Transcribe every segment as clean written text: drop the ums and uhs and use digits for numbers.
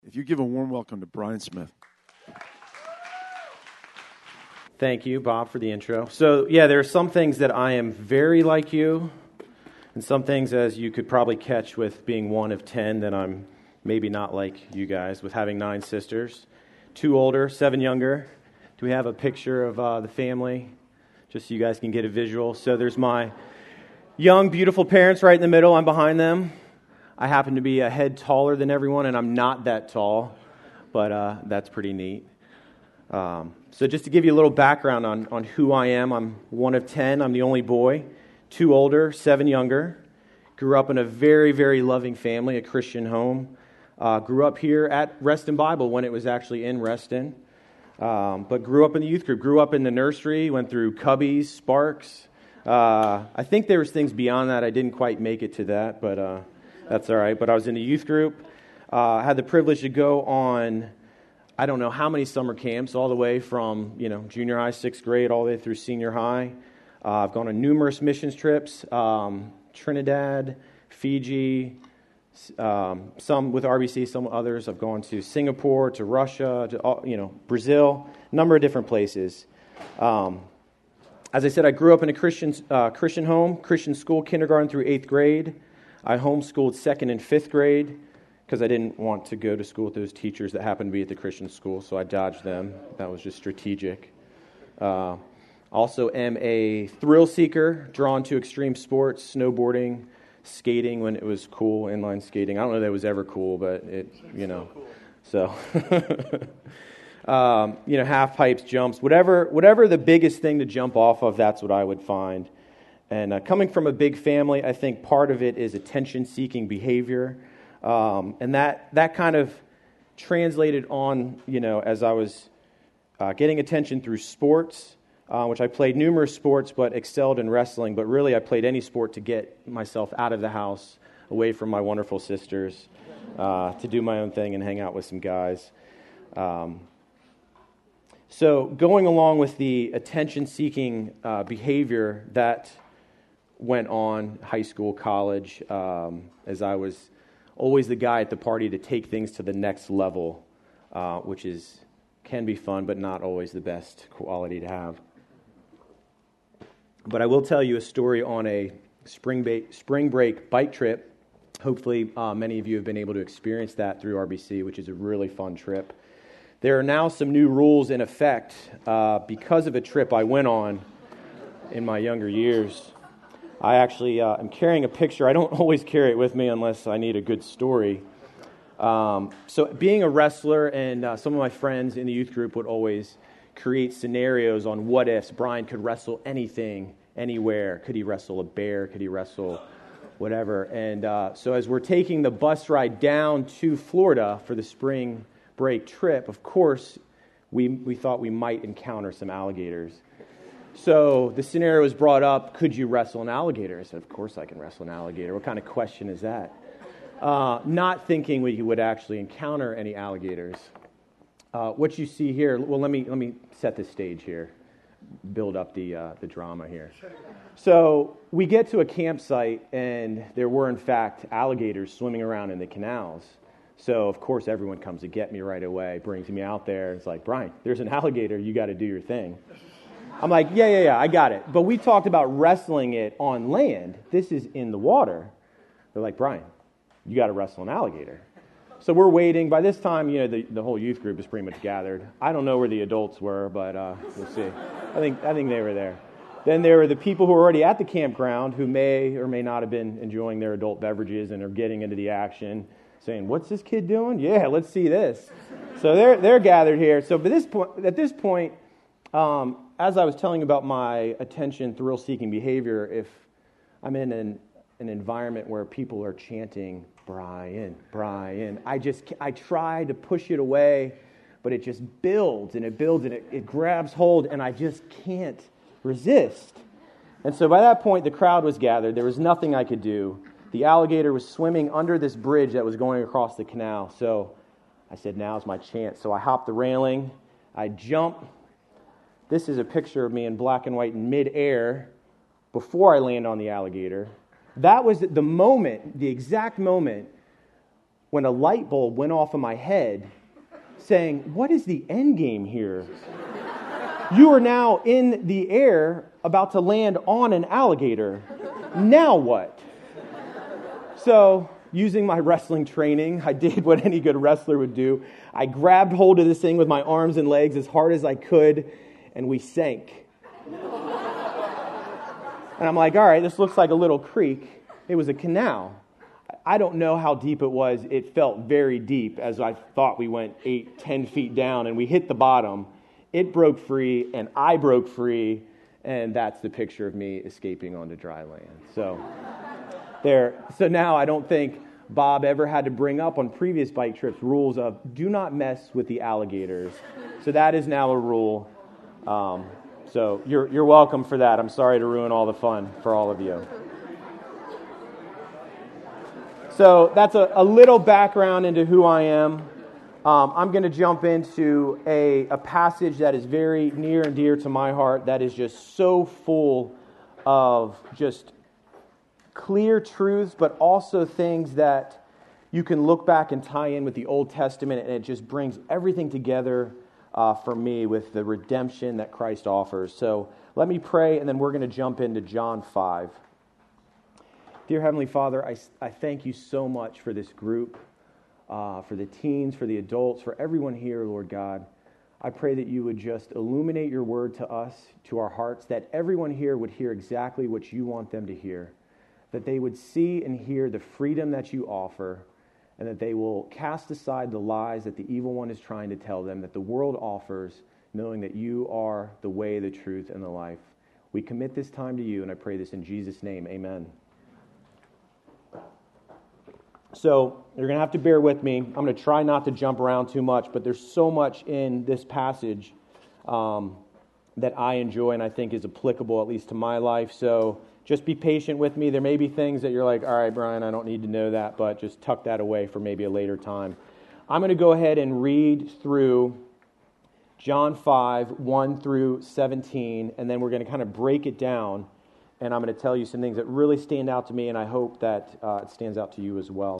If you give a warm welcome to Brian Smith. Thank you, Bob, for the intro. So, yeah, there are some things that I am very like you, and some things, as you could probably catch with being one of 10, that I'm maybe not like you guys, with having 9 sisters, 2 older, 7 younger. Do we have a picture of the family, just so you guys can get a visual? So there's my young, beautiful parents right in the middle. I'm behind them. I happen to be a head taller than everyone, and I'm not that tall, but that's pretty neat. So just to give you a little background on who I am, I'm one of 10. I'm the only boy, 2 older, 7 younger. Grew up in a very, very loving family, a Christian home. Grew up here at Reston Bible when it was actually in Reston. But grew up in the youth group. Grew up in the nursery, went through Cubbies, Sparks. I think there was things beyond that. I didn't quite make it to that, but that's all right. But I was in the youth group. Had the privilege to go on, I don't know how many summer camps, all the way from junior high, 6th grade, all the way through senior high. I've gone on numerous missions trips, Trinidad, Fiji, some with RBC, some with others. I've gone to Singapore, to Russia, to Brazil, a number of different places. As I said, I grew up in a Christian home, Christian school, kindergarten through 8th grade. I homeschooled 2nd and 5th grade because I didn't want to go to school with those teachers that happened to be at the Christian school, so I dodged them. That was just strategic. Also am a thrill seeker, drawn to extreme sports, snowboarding, skating when it was cool, inline skating. I don't know that it was ever cool, but So half pipes, jumps, whatever the biggest thing to jump off of, that's what I would find. And coming from a big family, I think part of it is attention-seeking behavior. And that kind of translated on, as I was getting attention through sports, which I played numerous sports but excelled in wrestling. But really, I played any sport to get myself out of the house, away from my wonderful sisters, to do my own thing and hang out with some guys. So going along with the attention-seeking behavior that went on high school, college, as I was always the guy at the party to take things to the next level, which can be fun, but not always the best quality to have. But I will tell you a story on a spring break bike trip. Hopefully, many of you have been able to experience that through RBC, which is a really fun trip. There are now some new rules in effect because of a trip I went on in my younger years. I actually am carrying a picture. I don't always carry it with me unless I need a good story. So being a wrestler, and some of my friends in the youth group would always create scenarios on what ifs. Brian could wrestle anything, anywhere. Could he wrestle a bear? Could he wrestle whatever? And so as we're taking the bus ride down to Florida for the spring break trip, of course, we thought we might encounter some alligators. So the scenario was brought up, could you wrestle an alligator? I said, of course I can wrestle an alligator. What kind of question is that? Not thinking we would actually encounter any alligators. What you see here, well, let me set the stage here, build up the drama here. So we get to a campsite, and there were, in fact, alligators swimming around in the canals. So, of course, everyone comes to get me right away, brings me out there. It's like, Brian, there's an alligator. You got to do your thing. I'm like, yeah, I got it. But we talked about wrestling it on land. This is in the water. They're like, Brian, you got to wrestle an alligator. So we're waiting. By this time, the whole youth group is pretty much gathered. I don't know where the adults were, but we'll see. I think they were there. Then there were the people who were already at the campground who may or may not have been enjoying their adult beverages and are getting into the action, saying, what's this kid doing? Yeah, let's see this. So they're gathered here. So at this point, as I was telling about my attention, thrill-seeking behavior, if I'm in an environment where people are chanting, Brian, Brian, I try to push it away, but it just builds and it grabs hold, and I just can't resist. And so by that point, the crowd was gathered. There was nothing I could do. The alligator was swimming under this bridge that was going across the canal. So I said, now's my chance. So I hopped the railing. I jump. This is a picture of me in black and white in midair before I land on the alligator. That was the moment, the exact moment when a light bulb went off in my head saying, what is the end game here? You are now in the air about to land on an alligator. Now what? So, using my wrestling training, I did what any good wrestler would do. I grabbed hold of this thing with my arms and legs as hard as I could, and we sank. And I'm like, all right, this looks like a little creek. It was a canal. I don't know how deep it was. It felt very deep as I thought we went 8-10 feet down, and we hit the bottom. It broke free, and I broke free, and that's the picture of me escaping onto dry land. So now I don't think Bob ever had to bring up on previous bike trips rules of do not mess with the alligators. So that is now a rule. So you're welcome for that. I'm sorry to ruin all the fun for all of you. So that's a little background into who I am. I'm going to jump into a passage that is very near and dear to my heart that is just so full of just clear truths, but also things that you can look back and tie in with the Old Testament, and it just brings everything together for me with the redemption that Christ offers. So let me pray, and then we're going to jump into John 5. Dear Heavenly Father, I thank you so much for this group, for the teens, for the adults, for everyone here, Lord God. I pray that you would just illuminate your word to us, to our hearts, that everyone here would hear exactly what you want them to hear, that they would see and hear the freedom that you offer, and that they will cast aside the lies that the evil one is trying to tell them, that the world offers, knowing that you are the way, the truth, and the life. We commit this time to you, and I pray this in Jesus' name. Amen. So you're going to have to bear with me. I'm going to try not to jump around too much, but there's so much in this passage that I enjoy and I think is applicable, at least to my life. So just be patient with me. There may be things that you're like, all right, Brian, I don't need to know that, but just tuck that away for maybe a later time. I'm going to go ahead and read through John 5, 1 through 17, and then we're going to kind of break it down, and I'm going to tell you some things that really stand out to me, and I hope that it stands out to you as well.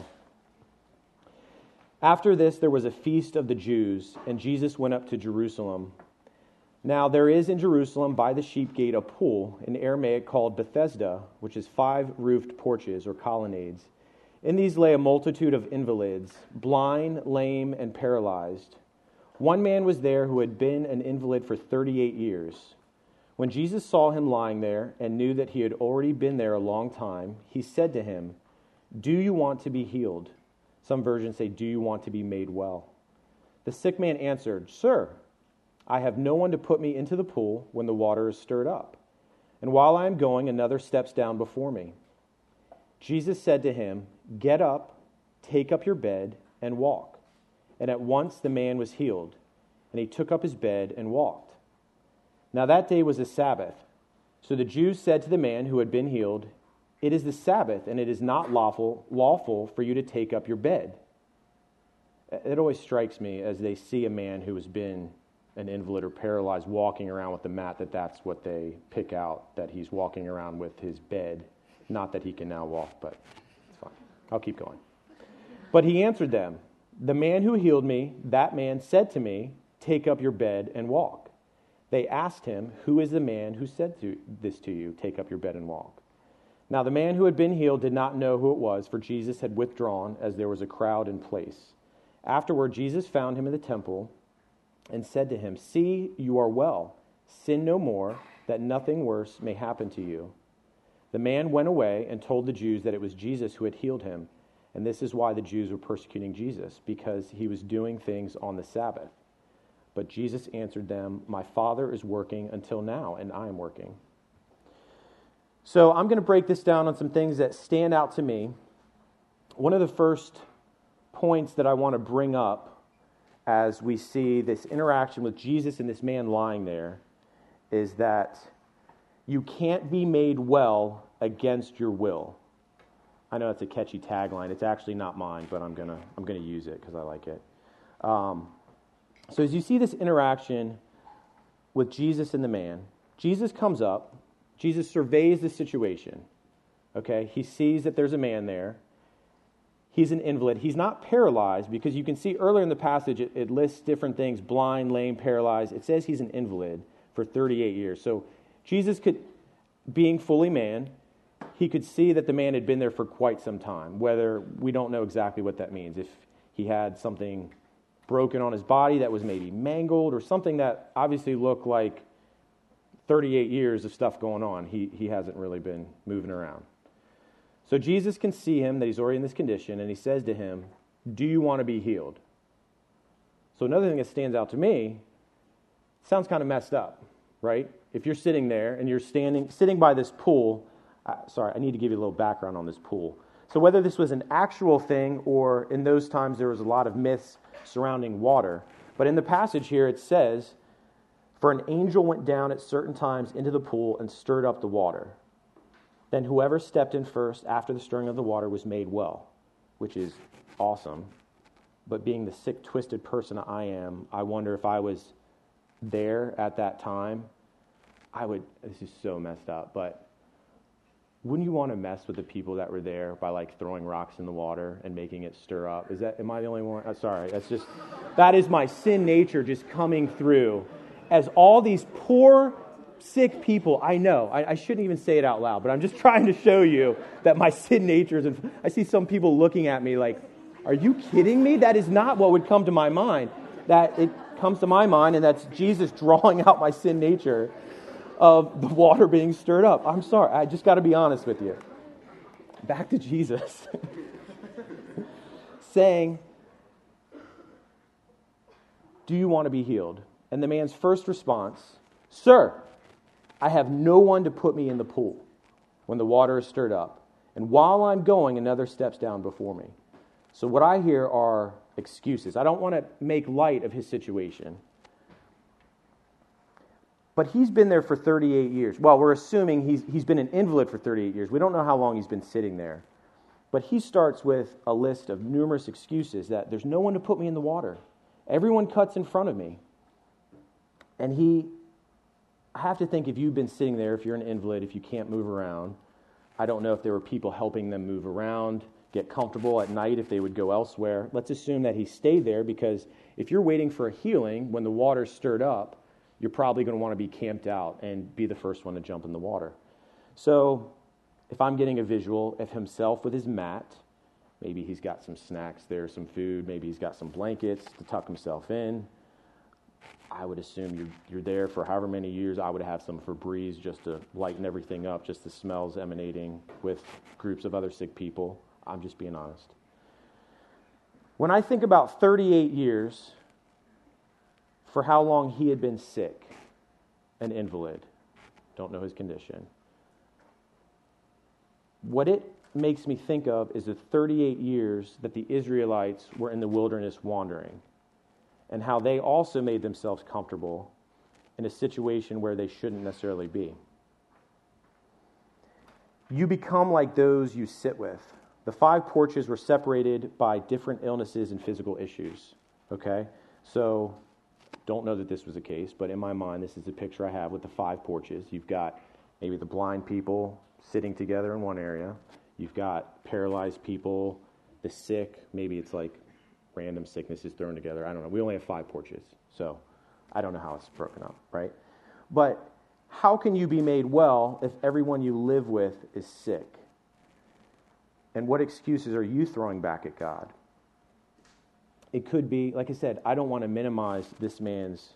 After this, there was a feast of the Jews, and Jesus went up to Jerusalem. Now there is in Jerusalem by the sheep gate a pool, in Aramaic called Bethesda, which is 5 roofed porches or colonnades. In these lay a multitude of invalids, blind, lame, and paralyzed. One man was there who had been an invalid for 38 years. When Jesus saw him lying there and knew that he had already been there a long time, he said to him, "Do you want to be healed?" Some versions say, "Do you want to be made well?" The sick man answered, "Sir, I have no one to put me into the pool when the water is stirred up. And while I am going, another steps down before me." Jesus said to him, "Get up, take up your bed, and walk." And at once the man was healed, and he took up his bed and walked. Now that day was a Sabbath. So the Jews said to the man who had been healed, "It is the Sabbath, and it is not lawful for you to take up your bed." It always strikes me as they see a man who has been an invalid or paralyzed walking around with the mat, that's what they pick out, that he's walking around with his bed. Not that he can now walk, but it's fine. I'll keep going. But he answered them, "The man who healed me, that man said to me, 'Take up your bed and walk.'" They asked him, "Who is the man who said this to you, 'Take up your bed and walk'?" Now the man who had been healed did not know who it was, for Jesus had withdrawn, as there was a crowd in place. Afterward, Jesus found him in the temple and said to him, "See, you are well. Sin no more, that nothing worse may happen to you." The man went away and told the Jews that it was Jesus who had healed him. And this is why the Jews were persecuting Jesus, because he was doing things on the Sabbath. But Jesus answered them, "My Father is working until now, and I am working." So I'm going to break this down on some things that stand out to me. One of the first points that I want to bring up as we see this interaction with Jesus and this man lying there is that you can't be made well against your will. I know it's a catchy tagline. It's actually not mine, but I'm gonna use it because I like it. So as you see this interaction with Jesus and the man, Jesus comes up. Jesus surveys the situation. Okay, he sees that there's a man there. He's an invalid. He's not paralyzed, because you can see earlier in the passage it lists different things: blind, lame, paralyzed. It says he's an invalid for 38 years. So Jesus could, being fully man, he could see that the man had been there for quite some time. Whether, we don't know exactly what that means. If he had something broken on his body that was maybe mangled, or something that obviously looked like 38 years of stuff going on, he hasn't really been moving around. So Jesus can see him, that he's already in this condition, and he says to him, "Do you want to be healed?" So another thing that stands out to me, sounds kind of messed up, right? If you're sitting there and you're sitting by this pool, I need to give you a little background on this pool. So whether this was an actual thing, or in those times there was a lot of myths surrounding water, but in the passage here it says, "For an angel went down at certain times into the pool and stirred up the water. Then whoever stepped in first after the stirring of the water was made well," which is awesome. But being the sick, twisted person I am, I wonder if I was there at that time, this is so messed up, but wouldn't you want to mess with the people that were there by like throwing rocks in the water and making it stir up? Am I the only one? Sorry, that is my sin nature just coming through. As all these poor, sick people, I know, I shouldn't even say it out loud, but I'm just trying to show you that my sin nature is, I see some people looking at me like, are you kidding me? That is not what would come to my mind. That it comes to my mind, and that's Jesus drawing out my sin nature of the water being stirred up. I'm sorry, I just got to be honest with you. Back to Jesus. Saying, "Do you want to be healed?" And the man's first response, "Sir, I have no one to put me in the pool when the water is stirred up. And while I'm going, another steps down before me." So what I hear are excuses. I don't want to make light of his situation. But he's been there for 38 years. Well, we're assuming he's been an invalid for 38 years. We don't know how long he's been sitting there. But he starts with a list of numerous excuses that there's no one to put me in the water. Everyone cuts in front of me. And I have to think, if you've been sitting there, if you're an invalid, if you can't move around, I don't know if there were people helping them move around, get comfortable at night if they would go elsewhere. Let's assume that he stayed there, because if you're waiting for a healing when the water's stirred up, you're probably going to want to be camped out and be the first one to jump in the water. So if I'm getting a visual of himself with his mat, maybe he's got some snacks there, some food, maybe he's got some blankets to tuck himself in. I would assume you're there for however many years. I would have some Febreze just to lighten everything up, just the smells emanating with groups of other sick people. I'm just being honest. When I think about 38 years, for how long he had been sick, an invalid, don't know his condition, what it makes me think of is the 38 years that the Israelites were in the wilderness wandering, and how they also made themselves comfortable in a situation where they shouldn't necessarily be. You become like those you sit with. The 5 porches were separated by different illnesses and physical issues. Okay? So, don't know that this was the case, but in my mind, this is the picture I have with the 5 porches. You've got maybe the blind people sitting together in one area. You've got paralyzed people, the sick, maybe it's like random sicknesses thrown together. I don't know. We only have 5 porches, so I don't know how it's broken up, right? But how can you be made well if everyone you live with is sick? And what excuses are you throwing back at God? It could be, like I said, I don't want to minimize this man's,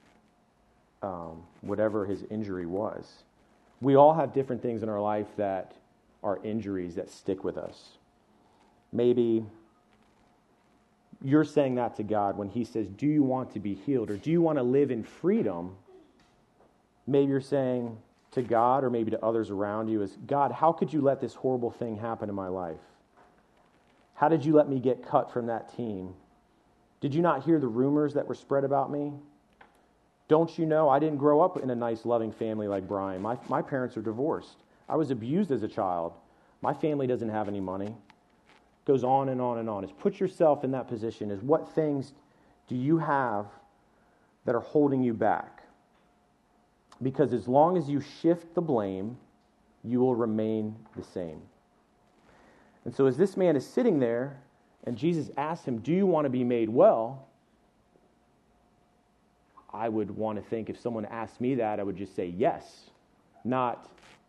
whatever his injury was. We all have different things in our life that are injuries that stick with us. Maybe you're saying that to God when he says, do you want to be healed? Or do you want to live in freedom? Maybe you're saying to God, or maybe to others around you, is, God, how could you let this horrible thing happen in my life? How did you let me get cut from that team? Did you not hear the rumors that were spread about me? Don't you know I didn't grow up in a nice, loving family like Brian. My parents are divorced. I was abused as a child. My family doesn't have any money. Goes on and on and on. Is put yourself in that position. Is what things do you have that are holding you back? Because as long as you shift the blame, you will remain the same. And so as this man is sitting there, and Jesus asked him, do you want to be made well? I would want to think if someone asked me that, I would just say yes. Not,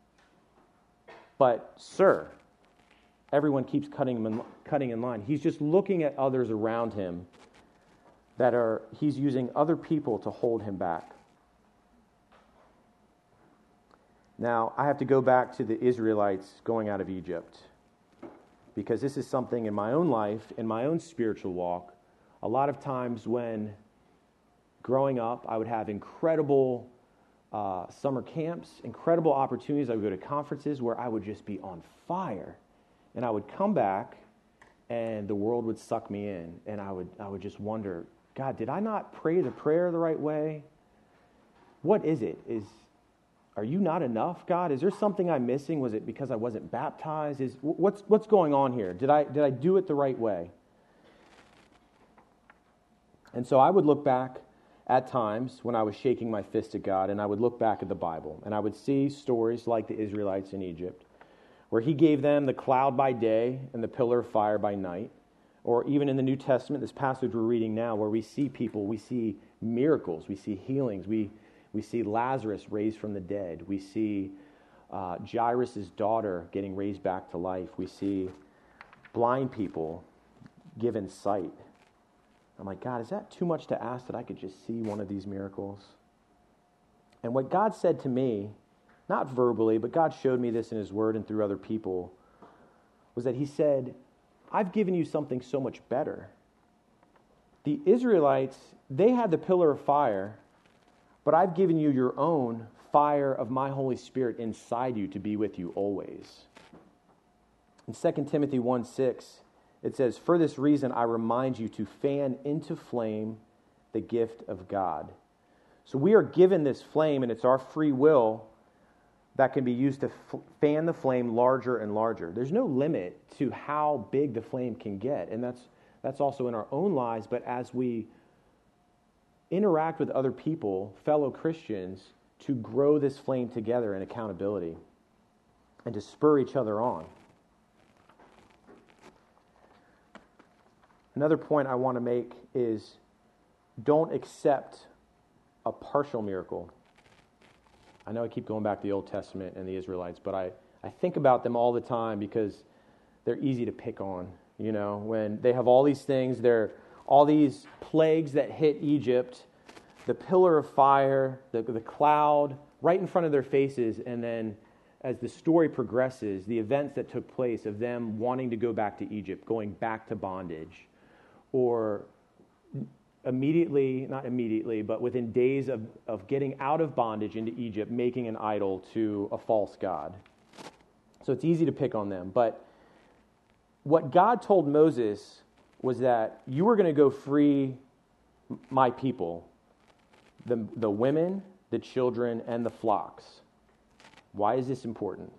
but sir. Everyone keeps cutting in line. He's just looking at others around him he's using other people to hold him back. Now, I have to go back to the Israelites going out of Egypt, because this is something in my own life, in my own spiritual walk. A lot of times when growing up, I would have incredible summer camps, incredible opportunities. I would go to conferences where I would just be on fire. And I would come back and the world would suck me in. And I would just wonder, God, did I not pray the prayer the right way? What is it? Are you not enough, God? Is there something I'm missing? Was it because I wasn't baptized? What's going on here? Did I do it the right way? And so I would look back at times when I was shaking my fist at God, and I would look back at the Bible, and I would see stories like the Israelites in Egypt, where he gave them the cloud by day and the pillar of fire by night. Or even in the New Testament, this passage we're reading now, where we see people, we see miracles, we see healings, we see Lazarus raised from the dead. We see Jairus' daughter getting raised back to life. We see blind people given sight. I'm like, God, is that too much to ask that I could just see one of these miracles? And what God said to me, not verbally, but God showed me this in his word and through other people, was that he said, I've given you something so much better. The Israelites, they had the pillar of fire, but I've given you your own fire of my Holy Spirit inside you to be with you always. In 2 Timothy 1:6, it says, for this reason I remind you to fan into flame the gift of God. So we are given this flame, and it's our free will that can be used to fan the flame larger and larger. There's no limit to how big the flame can get, and that's also in our own lives, but as we interact with other people, fellow Christians, to grow this flame together in accountability and to spur each other on. Another point I want to make is don't accept a partial miracle. I know I keep going back to the Old Testament and the Israelites, but I think about them all the time because they're easy to pick on. You know, when they have all these things, all these plagues that hit Egypt, the pillar of fire, the cloud right in front of their faces, and then as the story progresses, the events that took place of them wanting to go back to Egypt, going back to bondage, or not immediately, but within days of getting out of bondage into Egypt, making an idol to a false god. So it's easy to pick on them. But what God told Moses was that you were going to go free my people, the women, the children, and the flocks. Why is this important?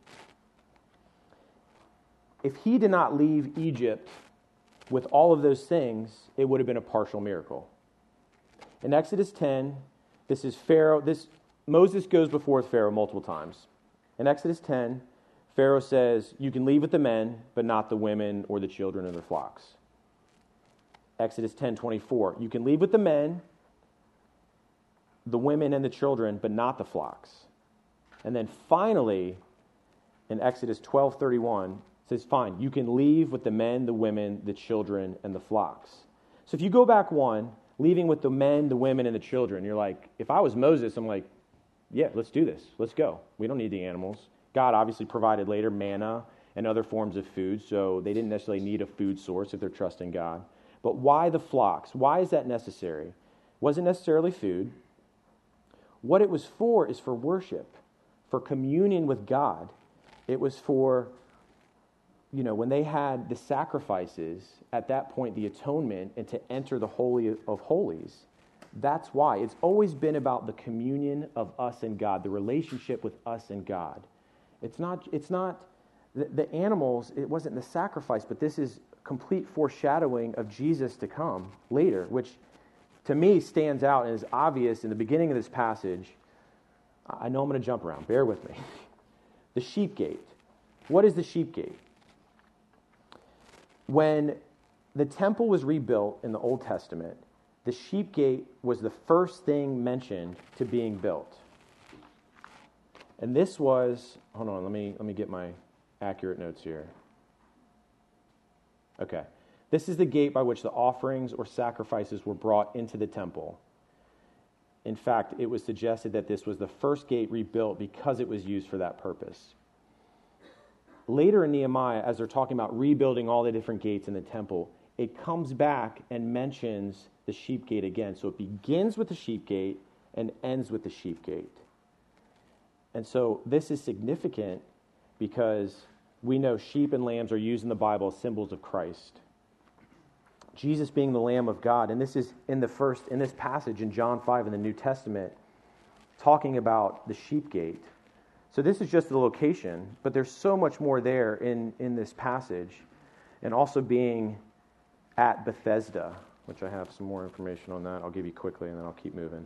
If he did not leave Egypt with all of those things, it would have been a partial miracle. In Exodus 10, this is Pharaoh. Moses goes before Pharaoh multiple times. In Exodus 10, Pharaoh says, you can leave with the men, but not the women or the children or their flocks. Exodus 10:24, you can leave with the men, the women and the children, but not the flocks. And then finally, in Exodus 12:31, it says, fine, you can leave with the men, the women, the children, and the flocks. So if you go back one, leaving with the men, the women, and the children, you're like, if I was Moses, I'm like, yeah, let's do this. Let's go. We don't need the animals. God obviously provided later manna and other forms of food, so they didn't necessarily need a food source if they're trusting God. But why the flocks? Why is that necessary? It wasn't necessarily food. What it was for is for worship, for communion with God. It was for, when they had the sacrifices, at that point, the atonement, and to enter the Holy of Holies. That's why. It's always been about the communion of us and God, the relationship with us and God. It's not the animals, it wasn't the sacrifice, but this is complete foreshadowing of Jesus to come later, which to me stands out and is obvious in the beginning of this passage. I know I'm going to jump around. Bear with me. The sheep gate. What is the sheep gate? When the temple was rebuilt in the Old Testament. The sheep gate was the first thing mentioned to being built. And this was, hold on, let me get my accurate notes here. Okay. This is the gate by which the offerings or sacrifices were brought into the temple. In fact, it was suggested that this was the first gate rebuilt because it was used for that purpose. Later in Nehemiah, as they're talking about rebuilding all the different gates in the temple, it comes back and mentions the sheep gate again. So it begins with the sheep gate and ends with the sheep gate. And so this is significant because we know sheep and lambs are used in the Bible as symbols of Christ. Jesus being the Lamb of God, and this is in this passage in John 5 in the New Testament, talking about the sheep gate. So this is just the location, but there's so much more there in this passage, and also being at Bethesda, which I have some more information on that. I'll give you quickly, and then I'll keep moving.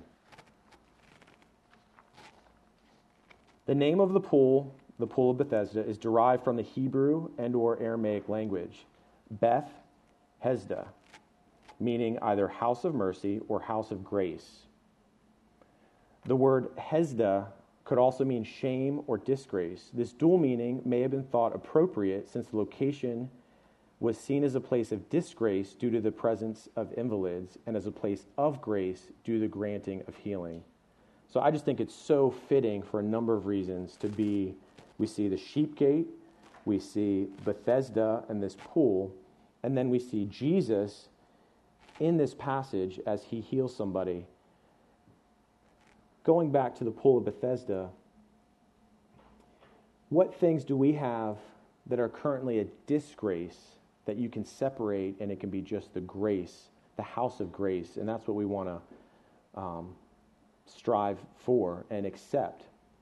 The name of the pool of Bethesda, is derived from the Hebrew and or Aramaic language, Beth Hesda, meaning either house of mercy or house of grace. The word Hesda could also mean shame or disgrace. This dual meaning may have been thought appropriate since the location was seen as a place of disgrace due to the presence of invalids and as a place of grace due to the granting of healing. So I just think it's so fitting for a number of reasons to be, we see the sheep gate, we see Bethesda and this pool, and then we see Jesus in this passage as he heals somebody. Going back to the pool of Bethesda, what things do we have that are currently a disgrace that you can separate and it can be just the grace, the house of grace? And that's what we want to strive for and accept.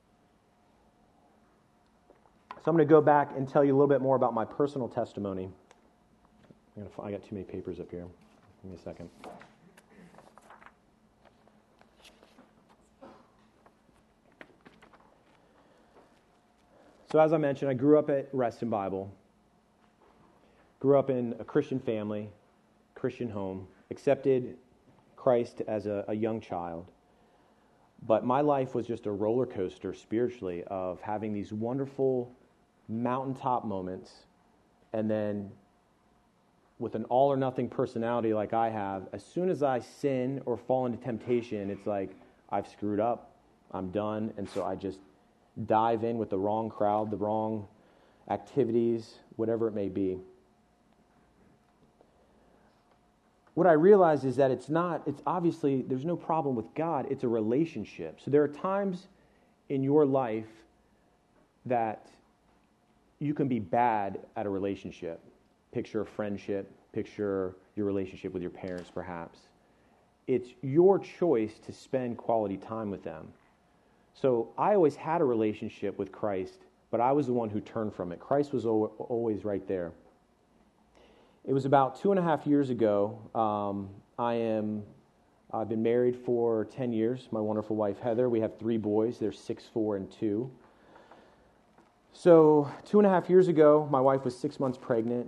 So I'm going to go back and tell you a little bit more about my personal testimony. I got too many papers up here. Give me a second. So as I mentioned, I grew up at Reston Bible. Grew up in a Christian family, Christian home. Accepted Christ as a young child. But my life was just a roller coaster spiritually of having these wonderful mountaintop moments, and then with an all or nothing personality like I have, as soon as I sin or fall into temptation, it's like I've screwed up, I'm done, and so I just dive in with the wrong crowd, the wrong activities, whatever it may be. What I realize is that it's obviously, there's no problem with God, it's a relationship. So there are times in your life that you can be bad at a relationship. Picture a friendship, picture your relationship with your parents perhaps. It's your choice to spend quality time with them. So I always had a relationship with Christ, but I was the one who turned from it. Christ was always right there. It was about 2.5 years ago. I've been married for 10 years. My wonderful wife, Heather. We have 3 boys. They're 6, 4, and 2. So 2.5 years ago, my wife was 6 months pregnant.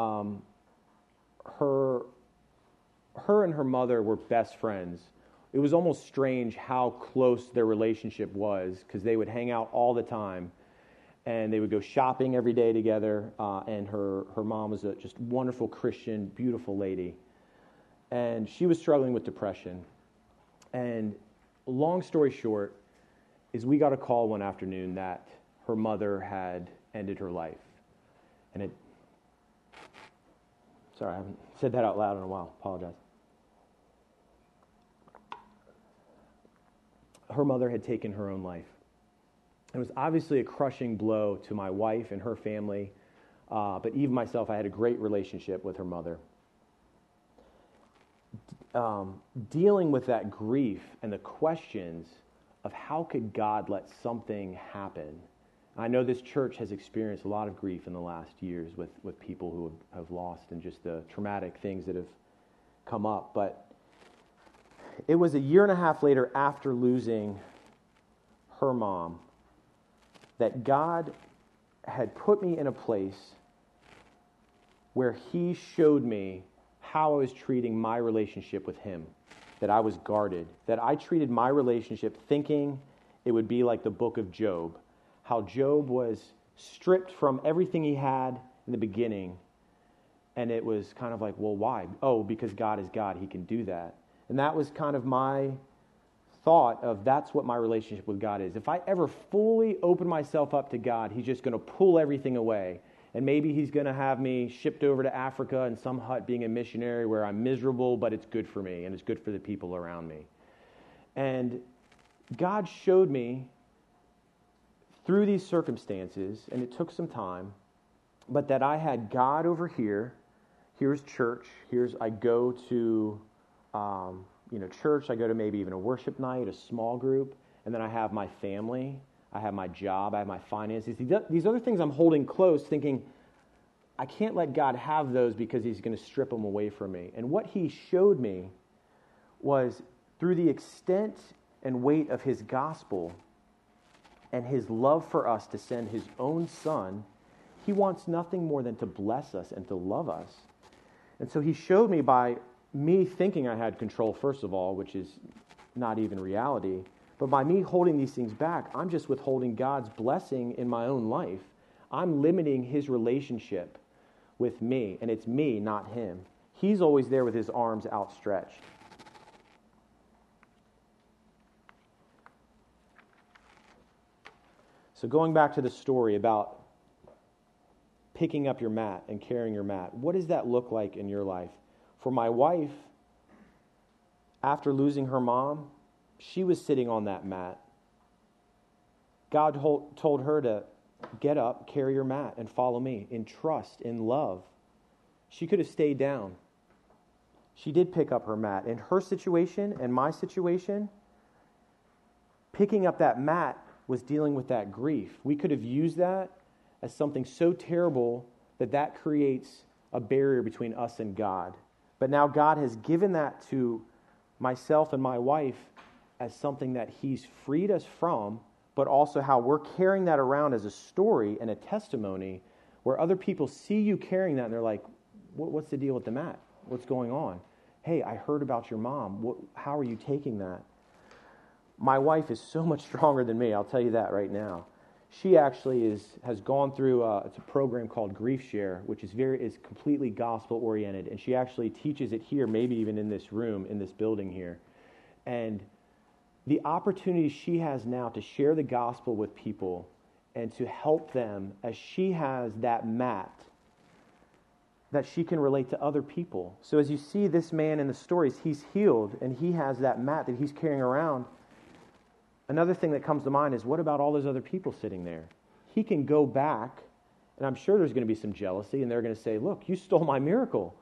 Her and her mother were best friends. It was almost strange how close their relationship was because they would hang out all the time. And they would go shopping every day together, and her mom was a just wonderful Christian, beautiful lady. And she was struggling with depression. And long story short is we got a call one afternoon that her mother had ended her life. And sorry, I haven't said that out loud in a while. Apologize. Her mother had taken her own life. It was obviously a crushing blow to my wife and her family, but even myself, I had a great relationship with her mother. Dealing with that grief and the questions of how could God let something happen. I know this church has experienced a lot of grief in the last years with people who have lost and just the traumatic things that have come up, but it was 1.5 years later after losing her mom that God had put me in a place where he showed me how I was treating my relationship with him, that I was guarded, that I treated my relationship thinking it would be like the book of Job, how Job was stripped from everything he had in the beginning, and it was kind of like, well, why? Oh, because God is God, he can do that. And that was kind of my thought of that's what my relationship with God is. If I ever fully open myself up to God, he's just going to pull everything away. And maybe he's going to have me shipped over to Africa in some hut being a missionary where I'm miserable, but it's good for me and it's good for the people around me. And God showed me through these circumstances, and it took some time, but that I had God over here. Here's church. I go to church. I go to maybe even a worship night, a small group, and then I have my family. I have my job, I have my finances. These other things I'm holding close, thinking, I can't let God have those because he's going to strip them away from me. And what he showed me was through the extent and weight of his gospel and his love for us to send his own son, he wants nothing more than to bless us and to love us. And so he showed me by me thinking I had control, first of all, which is not even reality, but by me holding these things back, I'm just withholding God's blessing in my own life. I'm limiting his relationship with me, and it's me, not him. He's always there with his arms outstretched. So going back to the story about picking up your mat and carrying your mat, what does that look like in your life? For my wife, after losing her mom, she was sitting on that mat. God told her to get up, carry your mat, and follow me in trust, in love. She could have stayed down. She did pick up her mat. In her situation and my situation, picking up that mat was dealing with that grief. We could have used that as something so terrible that creates a barrier between us and God. But now God has given that to myself and my wife as something that he's freed us from, but also how we're carrying that around as a story and a testimony where other people see you carrying that and they're like, what's the deal with the mat? What's going on? Hey, I heard about your mom. How are you taking that? My wife is so much stronger than me, I'll tell you that right now. She actually has gone through it's a program called Grief Share, which is completely gospel oriented, and she actually teaches it here, maybe even in this room, in this building here. And the opportunity she has now to share the gospel with people and to help them as she has that mat that she can relate to other people. So as you see this man in the stories, he's healed and he has that mat that he's carrying around. Another thing that comes to mind is, what about all those other people sitting there? He can go back, and I'm sure there's going to be some jealousy, and they're going to say, look, you stole my miracle,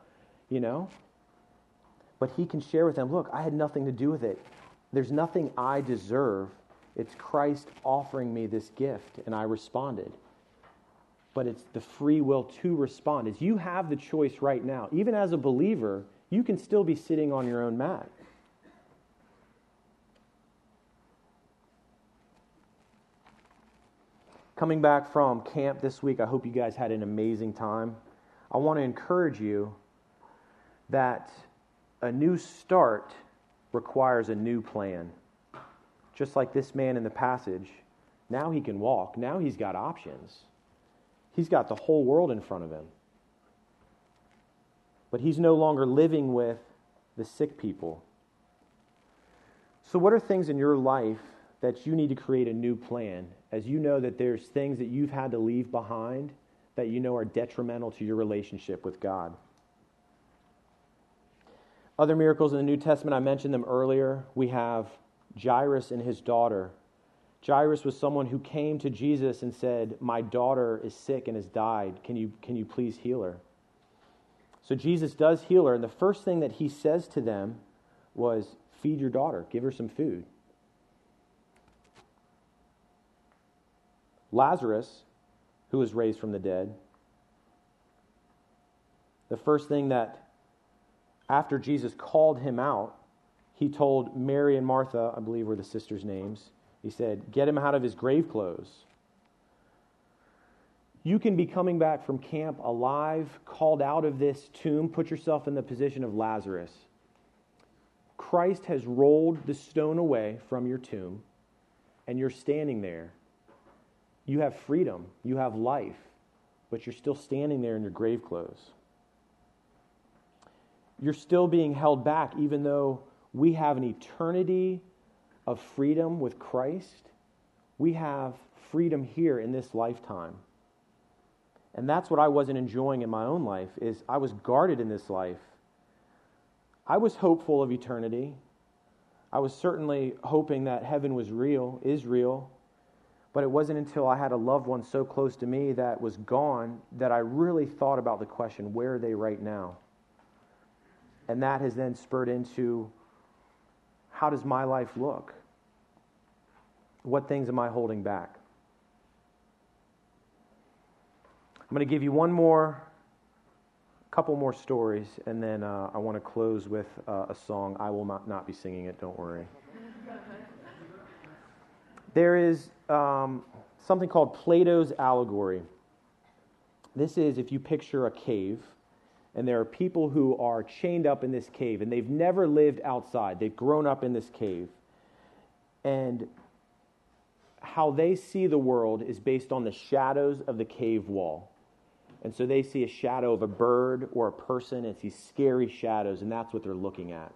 But he can share with them, look, I had nothing to do with it. There's nothing I deserve. It's Christ offering me this gift, and I responded. But it's the free will to respond. As you have the choice right now, even as a believer, you can still be sitting on your own mat. Coming back from camp this week, I hope you guys had an amazing time. I want to encourage you that a new start requires a new plan. Just like this man in the passage, now he can walk. Now he's got options. He's got the whole world in front of him. But he's no longer living with the sick people. So what are things in your life that you need to create a new plan, as you know that there's things that you've had to leave behind that you know are detrimental to your relationship with God? Other miracles in the New Testament, I mentioned them earlier. We have Jairus and his daughter. Jairus was someone who came to Jesus and said, my daughter is sick and has died. Can you please heal her? So Jesus does heal her, and the first thing that he says to them was, feed your daughter, give her some food. Lazarus, who was raised from the dead, the first thing that, after Jesus called him out, he told Mary and Martha, I believe were the sisters' names, he said, get him out of his grave clothes. You can be coming back from camp alive, called out of this tomb. Put yourself in the position of Lazarus. Christ has rolled the stone away from your tomb, and you're standing there. You have freedom, you have life, but you're still standing there in your grave clothes. You're still being held back, even though we have an eternity of freedom with Christ. We have freedom here in this lifetime. And that's what I wasn't enjoying in my own life, is I was guarded in this life. I was hopeful of eternity. I was certainly hoping that heaven was real, is real. But it wasn't until I had a loved one so close to me that was gone that I really thought about the question, where are they right now? And that has then spurred into, how does my life look? What things am I holding back? I'm going to give you couple more stories, and then I want to close with a song. I will not be singing it, don't worry. There is something called Plato's allegory. This is, if you picture a cave, and there are people who are chained up in this cave, and they've never lived outside. They've grown up in this cave. And how they see the world is based on the shadows of the cave wall. And so they see a shadow of a bird or a person. It's these scary shadows, and that's what they're looking at.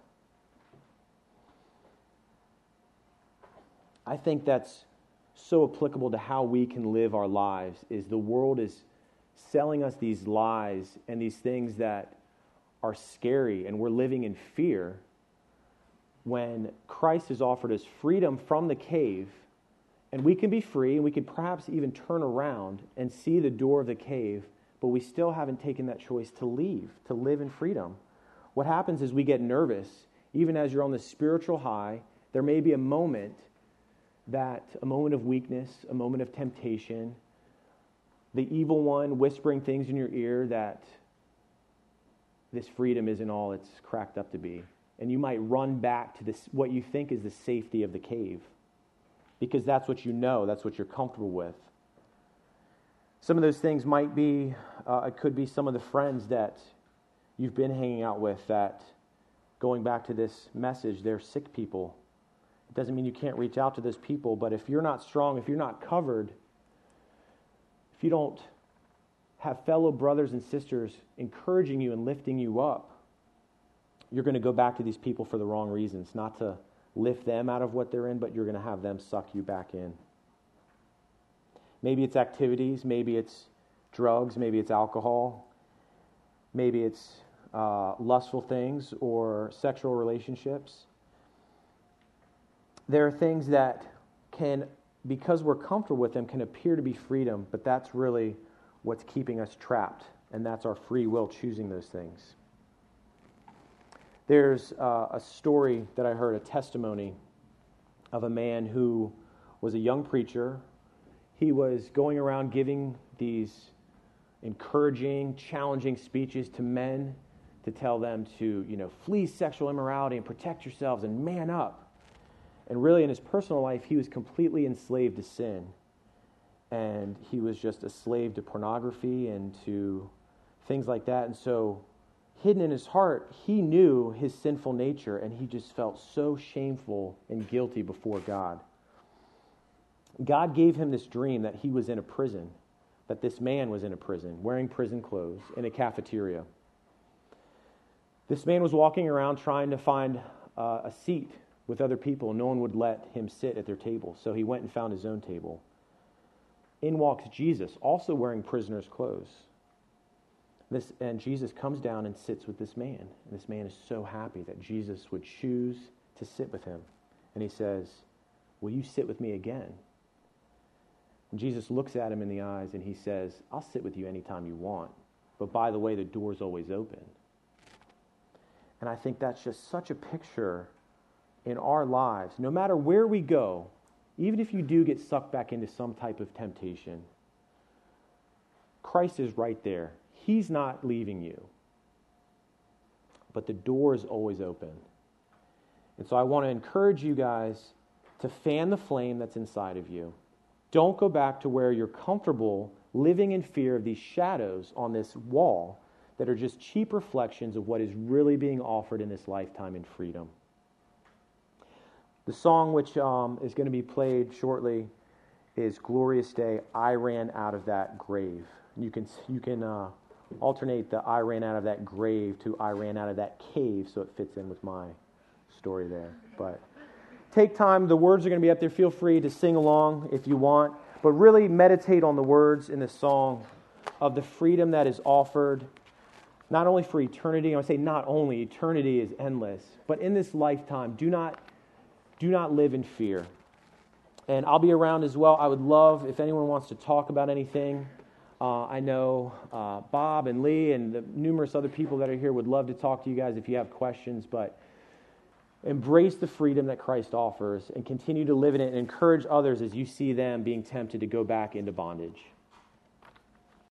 I think that's so applicable to how we can live our lives, is the world is selling us these lies and these things that are scary, and we're living in fear, when Christ has offered us freedom from the cave, and we can be free, and we can perhaps even turn around and see the door of the cave, but we still haven't taken that choice to leave, to live in freedom. What happens is we get nervous. Even as you're on the spiritual high, there may be a moment of weakness, a moment of temptation, the evil one whispering things in your ear that this freedom isn't all it's cracked up to be. And you might run back to this, what you think is the safety of the cave, because that's what you know, that's what you're comfortable with. Some of those things might be, it could be some of the friends that you've been hanging out with that, going back to this message, they're sick people. It doesn't mean you can't reach out to those people, but if you're not strong, if you're not covered, if you don't have fellow brothers and sisters encouraging you and lifting you up, you're going to go back to these people for the wrong reasons, not to lift them out of what they're in, but you're going to have them suck you back in. Maybe it's activities, maybe it's drugs, maybe it's alcohol, maybe it's lustful things or sexual relationships. There are things that can, because we're comfortable with them, can appear to be freedom, but that's really what's keeping us trapped, and that's our free will choosing those things. There's a story that I heard, a testimony of a man who was a young preacher. He was going around giving these encouraging, challenging speeches to men to tell them to, flee sexual immorality and protect yourselves and man up. And really in his personal life, he was completely enslaved to sin. And he was just a slave to pornography and to things like that. And so hidden in his heart, he knew his sinful nature, and he just felt so shameful and guilty before God. God gave him this dream that he was in a prison, that this man was in a prison, wearing prison clothes, in a cafeteria. This man was walking around trying to find a seat with other people. No one would let him sit at their table, so he went and found his own table. In walks Jesus, also wearing prisoner's clothes. And Jesus comes down and sits with this man. And this man is so happy that Jesus would choose to sit with him. And he says, "Will you sit with me again?" And Jesus looks at him in the eyes and he says, "I'll sit with you anytime you want. But by the way, the door's always open." And I think that's just such a picture in our lives. No matter where we go, even if you do get sucked back into some type of temptation, Christ is right there. He's not leaving you. But the door is always open. And so I want to encourage you guys to fan the flame that's inside of you. Don't go back to where you're comfortable living in fear of these shadows on this wall that are just cheap reflections of what is really being offered in this lifetime in freedom. The song which is going to be played shortly is Glorious Day, I Ran Out of That Grave. You can alternate the I ran out of that grave to I ran out of that cave, so it fits in with my story there. But take time. The words are going to be up there. Feel free to sing along if you want. But really meditate on the words in this song of the freedom that is offered, not only for eternity. I would say not only. Eternity is endless. But in this lifetime, do not live in fear. And I'll be around as well. I would love if anyone wants to talk about anything. I know Bob and Lee and the numerous other people that are here would love to talk to you guys if you have questions, but embrace the freedom that Christ offers and continue to live in it and encourage others as you see them being tempted to go back into bondage.